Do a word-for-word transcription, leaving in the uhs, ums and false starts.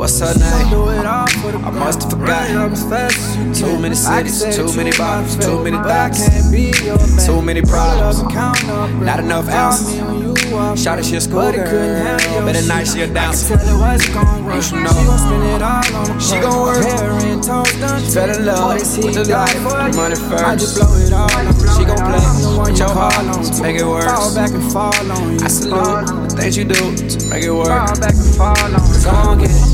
What's her name? I must have forgotten. Too many cities, too many bottles, too many thoughts, too many problems, not enough answers. Shot it, she a schoolgirl, but at night she a dancer. You should know, she gon' work. She fell in love with the life, money first. She gon' play with your heart to make it worse. I salute the things you do to make it work. Go on, get it.